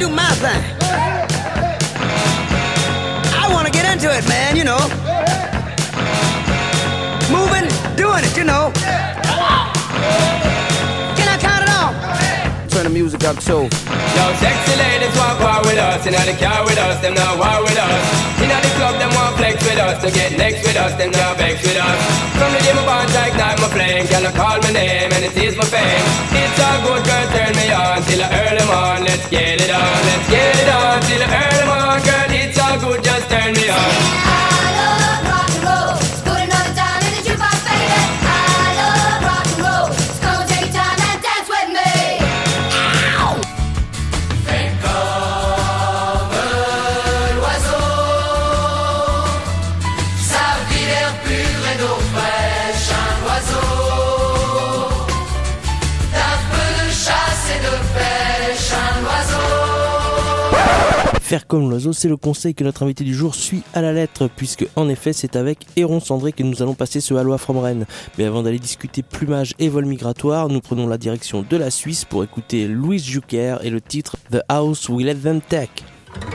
do my thing. I want to get into it, man, you know. Moving, doing it, you know. Can I count it off? Turn the music up too. Yo, sexy ladies want war with us. Inna the car with us, them not war with us. Inna the club, them want flex with us. To get next with us, them not vex with us. From the day my bond to ignite my flame, girl, I call my name and it is my fame. It's all good, girl, turn me on till I earn them on. Let's get it on, let's get it on till I earn them on. Girl, it's all good, just turn me on. Faire comme l'oiseau, c'est le conseil que notre invité du jour suit à la lettre, puisque en effet c'est avec Héron Cendré que nous allons passer ce Aloha from Rennes. Mais avant d'aller discuter plumage et vol migratoire, nous prenons la direction de la Suisse pour écouter Louise Jucker et le titre The House We Let Them Take.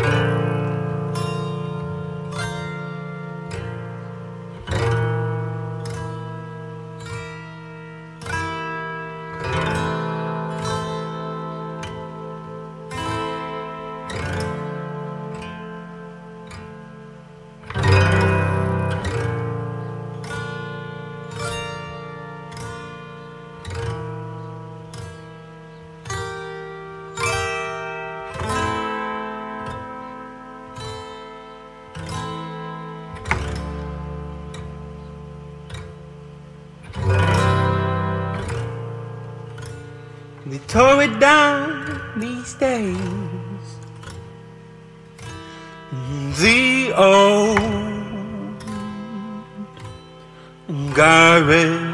They tore it down these days. The old garage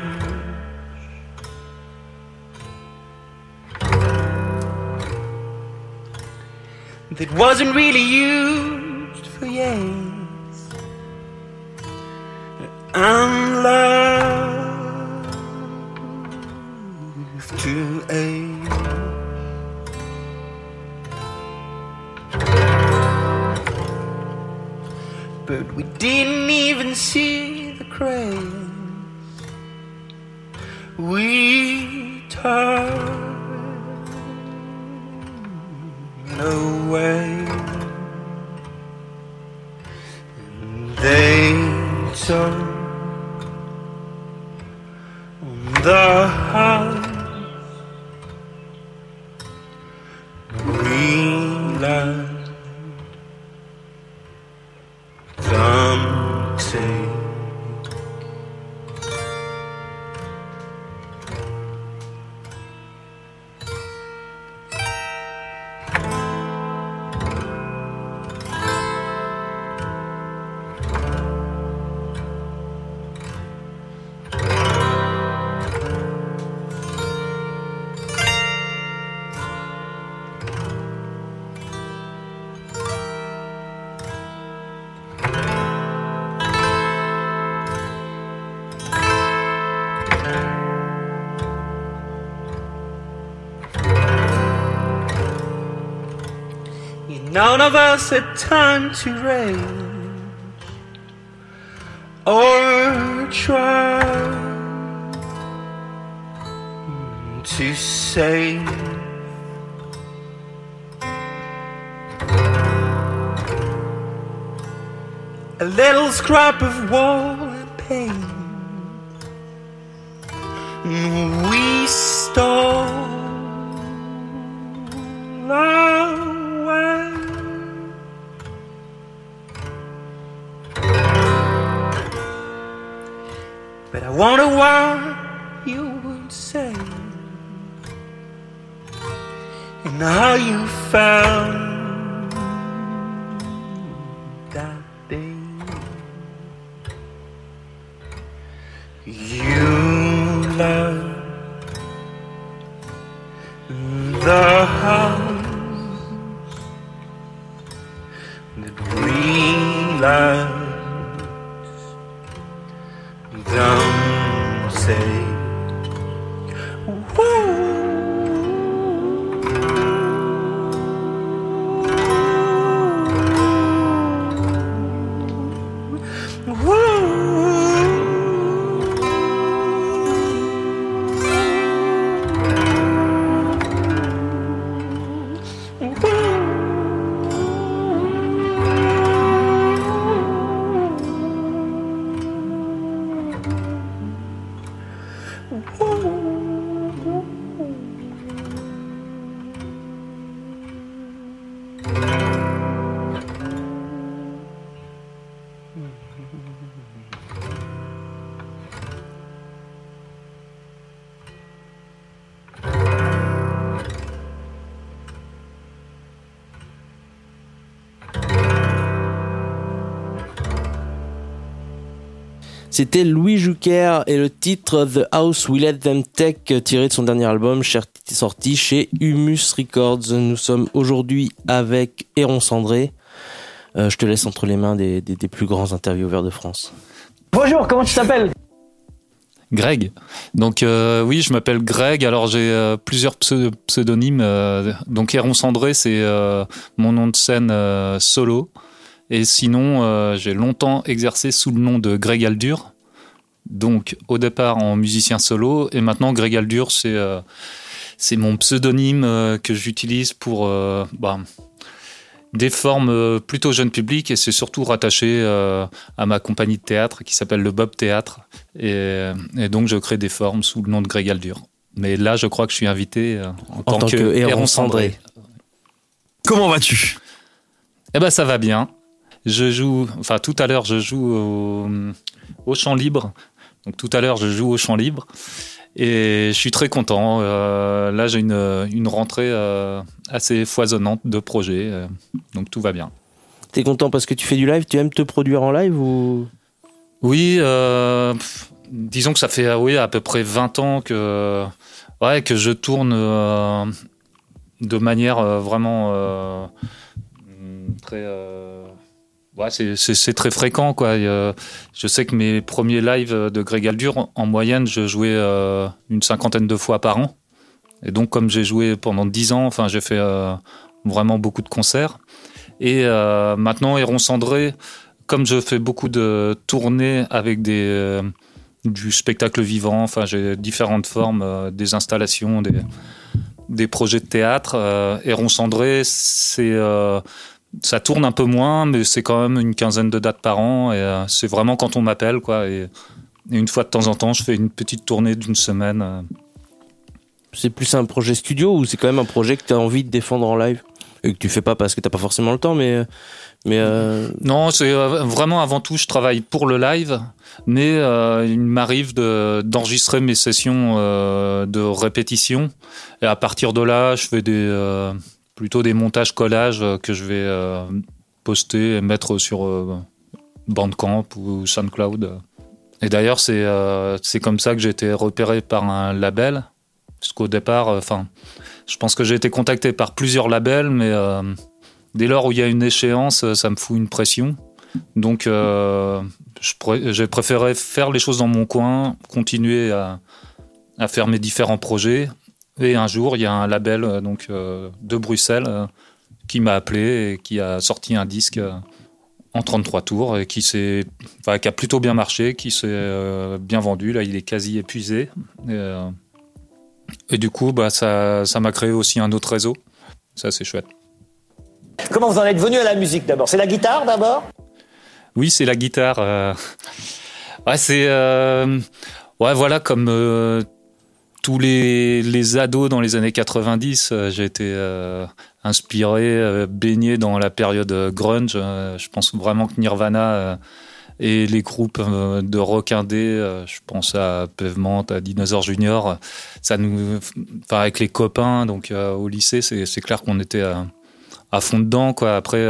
that wasn't really used for years, and love to age. But we didn't even see the craze. We turned away, and they took the house we love. Them take. None of us had time to rage or try to save. A little scrap of war and pain we stole away. But I wonder what you would say and how you felt that day. You love the house that we love. Don't say woo. C'était Louis Jucker et le titre The House We Let Them Take, tiré de son dernier album sorti chez Humus Records. Nous sommes aujourd'hui avec Héron Cendré. Je te laisse entre les mains des plus grands intervieweurs de France. Bonjour, comment tu t'appelles ? Greg. Donc oui, je m'appelle Greg. Alors j'ai plusieurs pseudonymes. Donc Héron Cendré, c'est mon nom de scène solo. Et sinon, j'ai longtemps exercé sous le nom de Greg Aldur. Donc au départ en musicien solo. Et maintenant, Greg Aldur, c'est mon pseudonyme que j'utilise pour des formes plutôt jeune public. Et c'est surtout rattaché à ma compagnie de théâtre qui s'appelle le Bob Théâtre. Et donc je crée des formes sous le nom de Greg Aldur. Mais là, je crois que je suis invité en tant que Héron Cendré. Comment vas-tu ? Eh ben ça va bien. Tout à l'heure, je joue au Chant Libre. Donc tout à l'heure, je joue au Chant Libre. Et je suis très content. Là, j'ai une rentrée assez foisonnante de projets. Donc tout va bien. T'es content parce que tu fais du live ? Tu aimes te produire en live ou ? Oui, disons que ça fait à peu près 20 ans que je tourne de manière vraiment très... c'est très fréquent, quoi. Je sais que mes premiers lives de Greg Aldur, en moyenne, je jouais une 50aine de fois par an. Et donc, comme j'ai joué pendant 10 ans, j'ai fait vraiment beaucoup de concerts. Et maintenant, Héron Cendré, comme je fais beaucoup de tournées avec du spectacle vivant, j'ai différentes formes, des installations, des projets de théâtre. Héron Cendré, ça tourne un peu moins, mais c'est quand même une quinzaine de dates par an. Et c'est vraiment quand on m'appelle, quoi. Et une fois de temps en temps, je fais une petite tournée d'une semaine. C'est plus un projet studio ou c'est quand même un projet que tu as envie de défendre en live et que tu fais pas parce que tu n'as pas forcément le temps, mais Non, c'est vraiment avant tout, je travaille pour le live, mais il m'arrive d'enregistrer mes sessions de répétition. Et à partir de là, je fais plutôt des montages collages que je vais poster et mettre sur Bandcamp ou SoundCloud. Et d'ailleurs, c'est comme ça que j'ai été repéré par un label. Parce qu'au départ, je pense que j'ai été contacté par plusieurs labels, mais dès lors où il y a une échéance, ça me fout une pression. Donc, j'ai préféré faire les choses dans mon coin, continuer à faire mes différents projets. Et un jour, il y a un label de Bruxelles qui m'a appelé et qui a sorti un disque en 33 tours et qui a plutôt bien marché, qui s'est bien vendu. Là, il est quasi épuisé. Et du coup, ça m'a créé aussi un autre réseau. Ça, c'est chouette. Comment vous en êtes venu à la musique d'abord ? C'est la guitare d'abord ? Oui, c'est la guitare. Voilà, comme tous les ados dans les années 90, j'ai été inspiré, baigné dans la période grunge. Je pense vraiment que Nirvana et les groupes de rock indé, je pense à Pavement, à Dinosaur Junior, avec les copains, donc au lycée, c'est clair qu'on était à fond dedans, quoi. Après,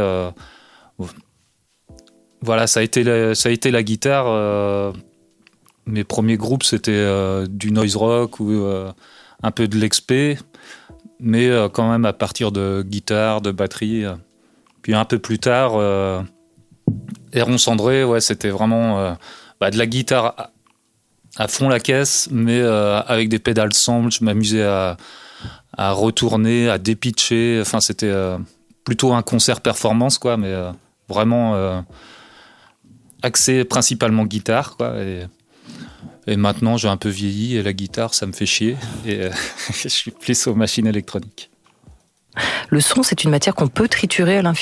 voilà, ça a été la guitare. Mes premiers groupes, c'était du noise rock ou un peu de l'expé, mais quand même à partir de guitare, de batterie. Puis un peu plus tard, Héron Cendré, c'était vraiment de la guitare à fond la caisse, mais avec des pédales sample. Je m'amusais à retourner, à dépitcher. C'était plutôt un concert performance, quoi, mais vraiment axé principalement guitare, quoi. Et maintenant, j'ai un peu vieilli et la guitare, ça me fait chier. Et je suis plus aux machines électroniques. Le son, c'est une matière qu'on peut triturer à l'infini ?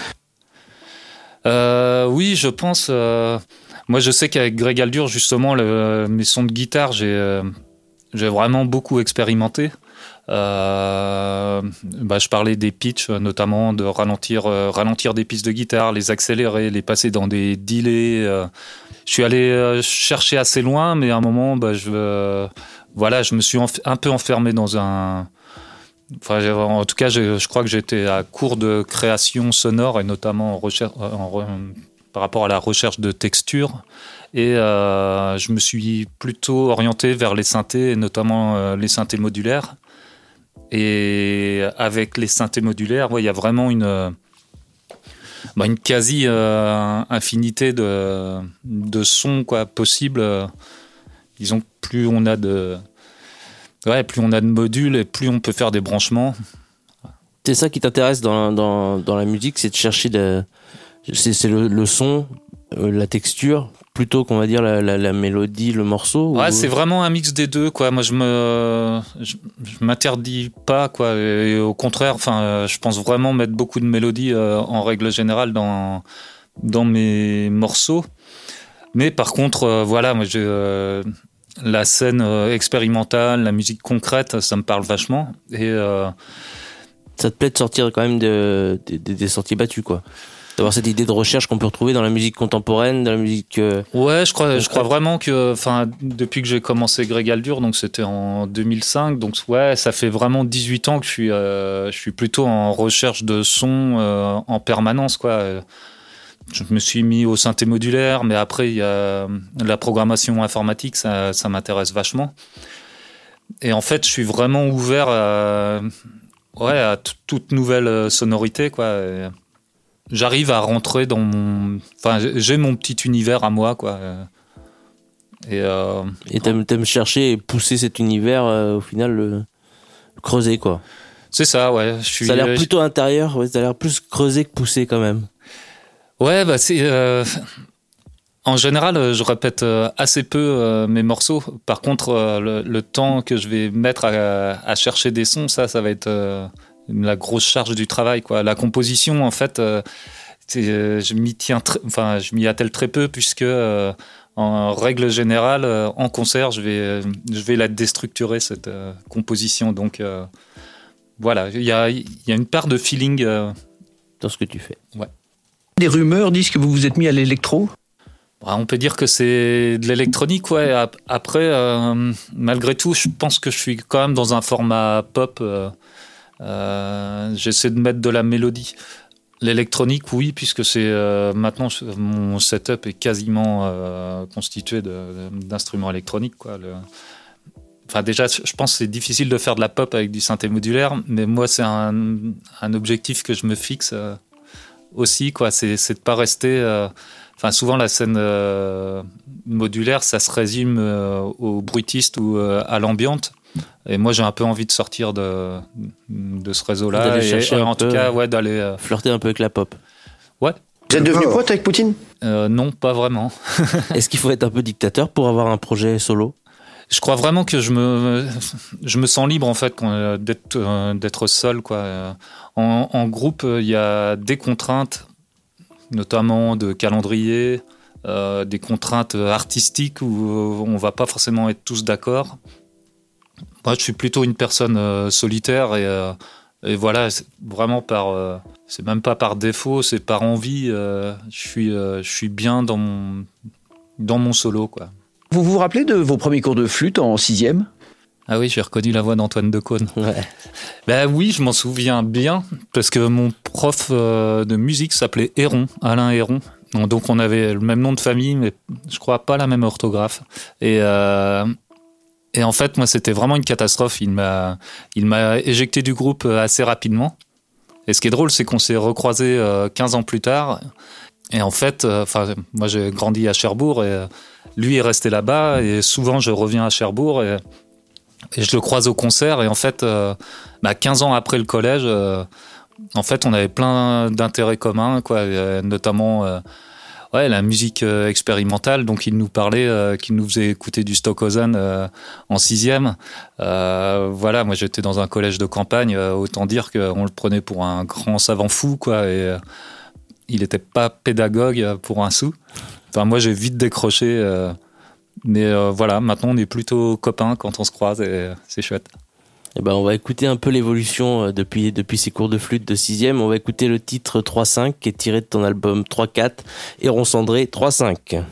Oui, je pense. Moi, je sais qu'avec Greg Aldur, justement, mes sons de guitare, j'ai vraiment beaucoup expérimenté. Je parlais des pitchs, notamment de ralentir des pistes de guitare, les accélérer, les passer dans des delays. Je suis allé chercher assez loin, mais à un moment, je me suis un peu enfermé dans un... en tout cas, je crois que j'étais à court de création sonore et notamment par rapport à la recherche de texture. Et je me suis plutôt orienté vers les synthés, et notamment les synthés modulaires. Et avec les synthés modulaires, il y a vraiment une quasi infinité de sons possibles. Disons, plus on a de modules et plus on peut faire des branchements. C'est ça qui t'intéresse dans la musique, c'est de chercher c'est le son, la texture, plutôt qu'on va dire la mélodie, le morceau. Ouais, c'est vraiment un mix des deux, quoi. Moi, je m'interdis pas, quoi. Et au contraire, je pense vraiment mettre beaucoup de mélodies en règle générale dans mes morceaux. Mais par contre, moi, la scène expérimentale, la musique concrète, ça me parle vachement. Et ça te plaît de sortir quand même des sentiers battus, quoi. D'avoir cette idée de recherche qu'on peut retrouver dans la musique contemporaine, dans la musique. Ouais, je crois vraiment que, depuis que j'ai commencé Greg Aldur, donc c'était en 2005, donc ouais, ça fait vraiment 18 ans que je suis plutôt en recherche de son en permanence, quoi. Je me suis mis au synthé modulaire, mais après il y a la programmation informatique, ça m'intéresse vachement. Et en fait, je suis vraiment ouvert à toute nouvelle sonorité, quoi. Et j'arrive à rentrer dans j'ai mon petit univers à moi, quoi. Et t'aimes chercher et pousser cet univers, au final, le creuser, quoi. C'est ça, ouais. Ça a l'air plutôt intérieur, ouais, ça a l'air plus creusé que poussé, quand même. Ouais, c'est... En général, je répète assez peu mes morceaux. Par contre, le temps que je vais mettre à chercher des sons, ça va être la grosse charge du travail, quoi. La composition, en fait, je m'y attelle très peu, puisque en règle générale, en concert, je vais la déstructurer, cette composition. Donc voilà, il y a une part de feeling dans ce que tu fais. Ouais. Des rumeurs disent que vous vous êtes mis à l'électro. On peut dire que c'est de l'électronique, ouais. Après, malgré tout, je pense que je suis quand même dans un format pop. J'essaie de mettre de la mélodie. L'électronique, oui, puisque c'est maintenant mon setup est quasiment constitué d'instruments électroniques, quoi. Déjà, je pense que c'est difficile de faire de la pop avec du synthé modulaire, mais moi, c'est un objectif que je me fixe aussi, quoi. C'est de pas rester. Souvent, la scène modulaire, ça se résume au bruitiste ou à l'ambiante. Et moi, j'ai un peu envie de sortir de ce réseau-là. D'aller chercher en tout cas, d'aller flirter un peu avec la pop. Ouais. Vous êtes devenu pote avec Poutine ? Non, pas vraiment. Est-ce qu'il faut être un peu dictateur pour avoir un projet solo ? Je crois vraiment que je me sens libre, en fait, d'être seul, quoi. En groupe, il y a des contraintes, notamment de calendrier, des contraintes artistiques où on va pas forcément être tous d'accord. Moi, je suis plutôt une personne solitaire et voilà, c'est vraiment c'est même pas par défaut, c'est par envie. Je suis bien dans mon solo, quoi. Vous vous rappelez de vos premiers cours de flûte en 6e ? Ah oui, j'ai reconnu la voix d'Antoine Decaune. Ouais. Oui, je m'en souviens bien, parce que mon prof de musique s'appelait Héron, Alain Héron. Donc on avait le même nom de famille, mais je crois pas la même orthographe. Et en fait, moi, c'était vraiment une catastrophe. Il m'a éjecté du groupe assez rapidement. Et ce qui est drôle, c'est qu'on s'est recroisés 15 ans plus tard. Et en fait, moi, j'ai grandi à Cherbourg et lui est resté là-bas. Et souvent, je reviens à Cherbourg et je le croise au concert. Et en fait, 15 ans après le collège, en fait, on avait plein d'intérêts communs, quoi. Notamment la musique expérimentale. Donc, il nous parlait, qu'il nous faisait écouter du Stockhausen en 6e. Moi, j'étais dans un collège de campagne. Autant dire qu'on le prenait pour un grand savant fou, quoi. Et il n'était pas pédagogue pour un sou. Moi, j'ai vite décroché. Mais maintenant, on est plutôt copains quand on se croise et c'est chouette. On va écouter un peu l'évolution depuis ces cours de flûte de 6e. On va écouter le titre 3-5 qui est tiré de ton album 3-4, Héron Cendré 3-5.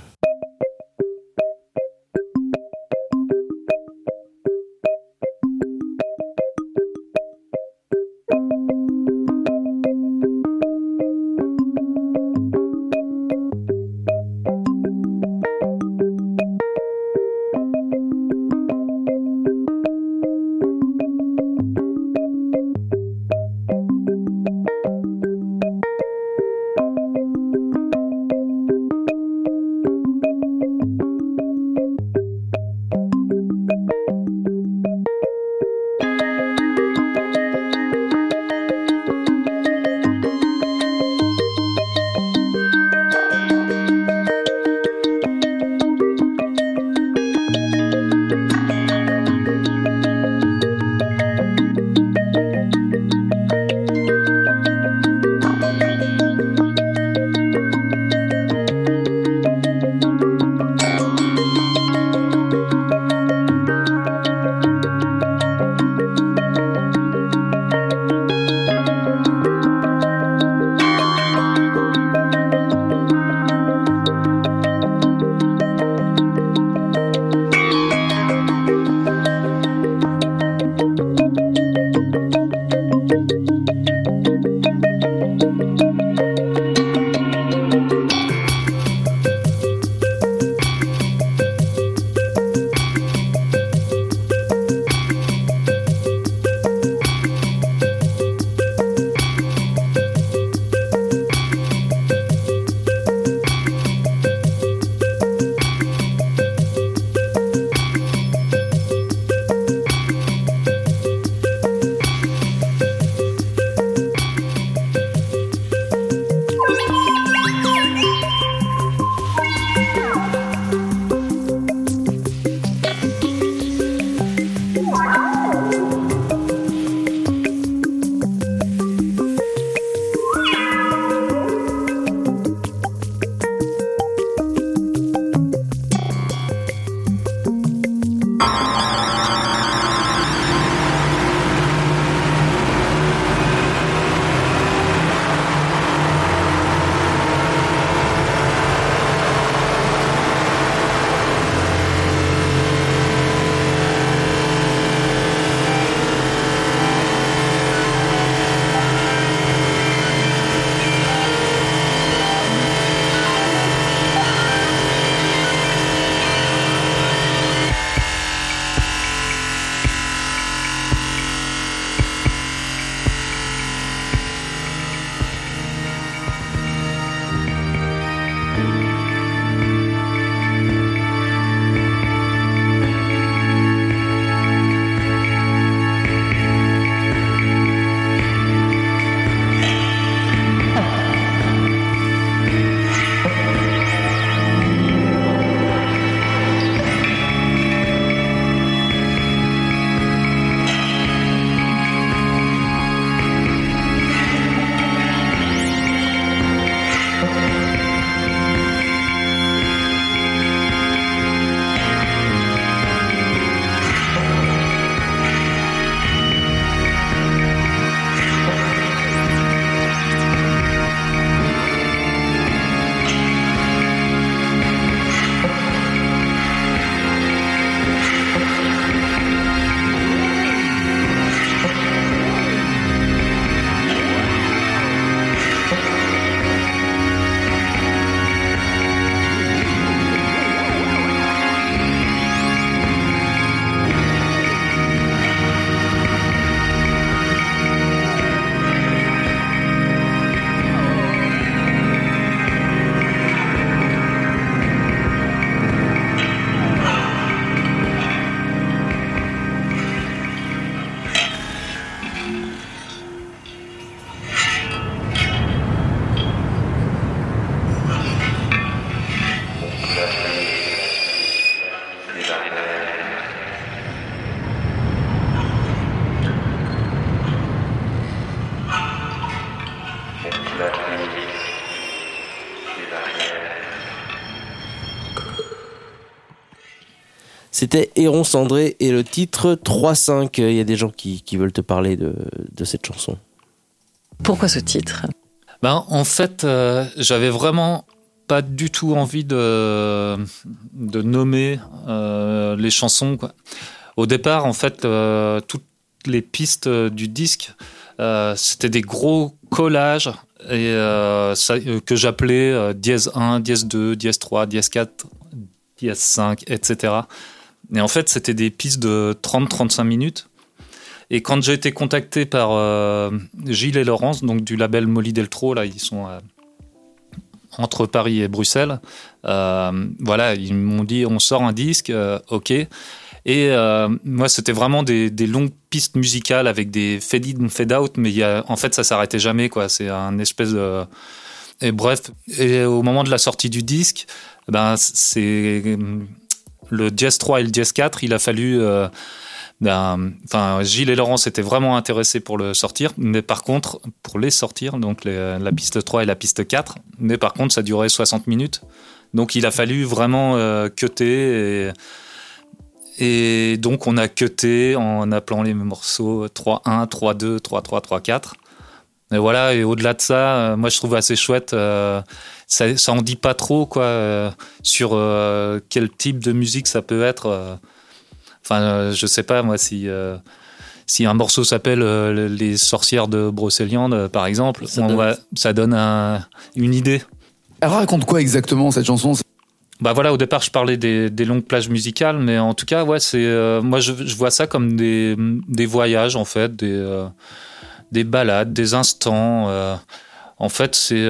C'était Héron Cendré et le titre 3-5. Il y a des gens qui veulent te parler de cette chanson. Pourquoi ce titre ? En fait, j'avais vraiment pas du tout envie de nommer les chansons, quoi. Au départ, en fait, toutes les pistes du disque, c'était des gros collages et que j'appelais dièse 1, dièse 2, dièse 3, dièse 4, dièse 5, etc. Et en fait, c'était des pistes de 30-35 minutes. Et quand j'ai été contacté par Gilles et Laurence, donc du label Molly Deltro, là, ils sont entre Paris et Bruxelles, ils m'ont dit on sort un disque, ok. Et moi, c'était vraiment des longues pistes musicales avec des fade-in, fade-out, mais en fait, ça s'arrêtait jamais, quoi. C'est un espèce de... Et bref, et au moment de la sortie du disque, c'est le dièse 3 et le dièse 4, il a fallu... Gilles et Laurence étaient vraiment intéressés pour le sortir, mais par contre, pour les sortir, donc la piste 3 et la piste 4, mais par contre, ça durait 60 minutes. Donc, il a fallu vraiment cutter et donc, on a cuté en appelant les morceaux 3-1, 3-2, 3-3, 3-4. Et voilà, et au-delà de ça, moi, je trouve assez chouette. Ça en dit pas trop, quoi, sur quel type de musique ça peut être. Je sais pas, moi, si un morceau s'appelle Les sorcières de Brocéliande, par exemple, ça donne une idée. Elle raconte quoi exactement, cette chanson ? Au départ, je parlais des longues plages musicales, mais en tout cas, moi, je vois ça comme des voyages, en fait, des balades, des instants. En fait, c'est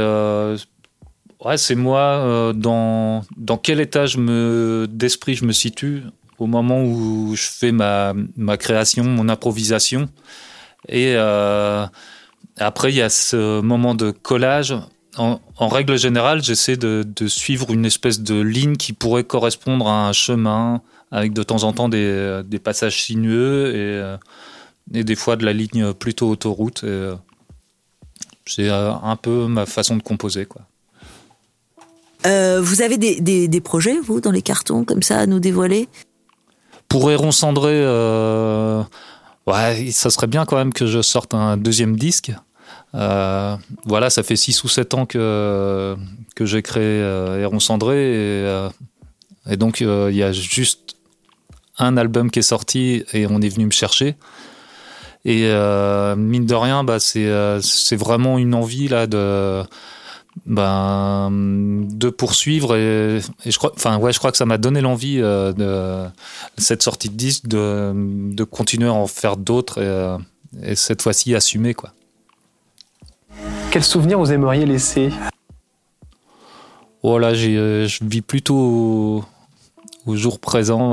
moi, dans quel état d'esprit je me situe au moment où je fais ma création, mon improvisation. Et après, il y a ce moment de collage. En règle générale, j'essaie de suivre une espèce de ligne qui pourrait correspondre à un chemin, avec de temps en temps des passages sinueux et des fois de la ligne plutôt autoroute. C'est un peu ma façon de composer, quoi. Vous avez des projets, vous, dans les cartons, comme ça, à nous dévoiler ? Pour Héron Cendré, ça serait bien quand même que je sorte un deuxième disque. Ça fait 6 ou 7 ans que j'ai créé Héron Cendré et donc il y a juste un album qui est sorti et on est venu me chercher. Et mine de rien, c'est vraiment une envie là de poursuivre et je crois que ça m'a donné l'envie de cette sortie de disque de continuer à en faire d'autres et cette fois-ci assumer, quoi. Quel souvenir vous aimeriez laisser ? Voilà, je vis plutôt au jour présent.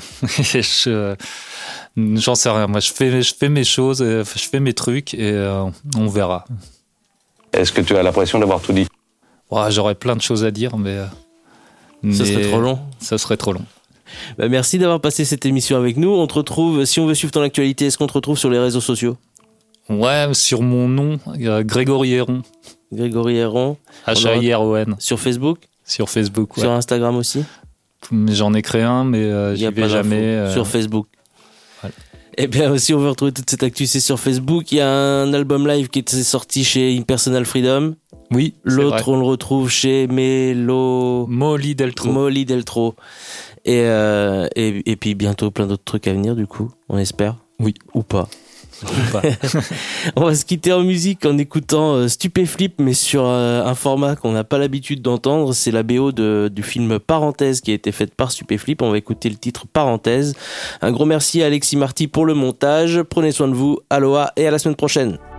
J'en sais rien. Moi, je fais mes choses, je fais mes trucs et on verra. Est-ce que tu as l'impression d'avoir tout dit ? J'aurais plein de choses à dire, mais ça serait trop long. Ça serait trop long. Merci d'avoir passé cette émission avec nous. On te retrouve, si on veut suivre ton actualité, est-ce qu'on te retrouve sur les réseaux sociaux ? Ouais, sur mon nom, Grégory Héron. Grégory Héron. H-A-I-R-O-N. Sur Facebook ? Sur Facebook, ouais. Sur Instagram aussi ? J'en ai créé un, mais j'y vais jamais. Sur Facebook. Voilà. Eh bien, si on veut retrouver toute cette actu, c'est sur Facebook. Il y a un album live qui est sorti chez Impersonal Freedom. Oui. L'autre, on le retrouve chez Molly Deltro. Et puis bientôt plein d'autres trucs à venir, du coup, on espère. Oui. Ou pas. On va se quitter en musique en écoutant Stupéflip, mais sur un format qu'on n'a pas l'habitude d'entendre. C'est la BO du film Parenthèse qui a été faite par Stupéflip. On va écouter le titre Parenthèse. Un gros merci à Alexis Marty pour le montage. Prenez soin de vous, aloha et à la semaine prochaine.